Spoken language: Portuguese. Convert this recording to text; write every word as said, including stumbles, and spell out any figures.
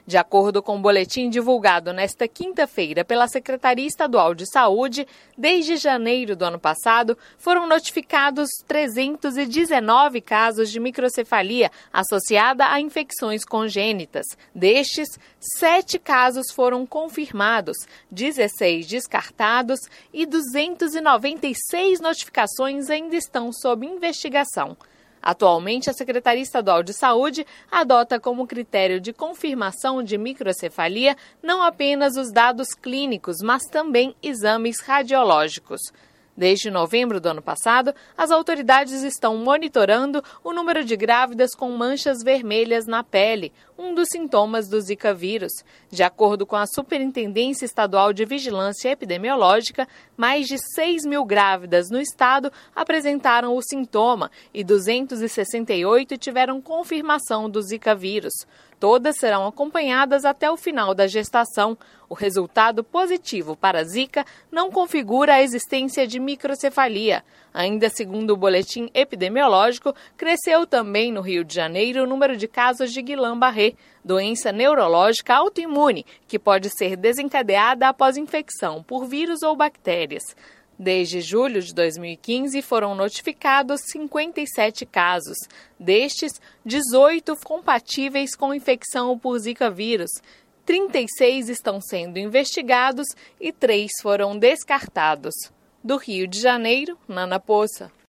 De acordo com o boletim divulgado nesta quinta-feira pela Secretaria Estadual de Saúde, desde janeiro do ano passado, foram notificados trezentos e dezenove casos de microcefalia associada a infecções congênitas. Destes, sete casos foram confirmados, dezesseis descartados e duzentas e noventa e seis notificações ainda estão sob investigação. Atualmente, a Secretaria Estadual de Saúde adota como critério de confirmação de microcefalia não apenas os dados clínicos, mas também exames radiológicos. Desde novembro do ano passado, as autoridades estão monitorando o número de grávidas com manchas vermelhas na pele, um dos sintomas do Zika vírus. De acordo com a Superintendência Estadual de Vigilância Epidemiológica, mais de seis mil grávidas no estado apresentaram o sintoma e duzentas e sessenta e oito tiveram confirmação do Zika vírus. Todas serão acompanhadas até o final da gestação. O resultado positivo para a Zika não configura a existência de microcefalia. Ainda segundo o boletim epidemiológico, cresceu também no Rio de Janeiro o número de casos de Guillain-Barré, doença neurológica autoimune, que pode ser desencadeada após infecção por vírus ou bactérias. Desde julho de dois mil e quinze, foram notificados cinquenta e sete casos. Destes, dezoito compatíveis com infecção por Zika vírus. trinta e seis estão sendo investigados e três foram descartados. Do Rio de Janeiro, Nana Poça.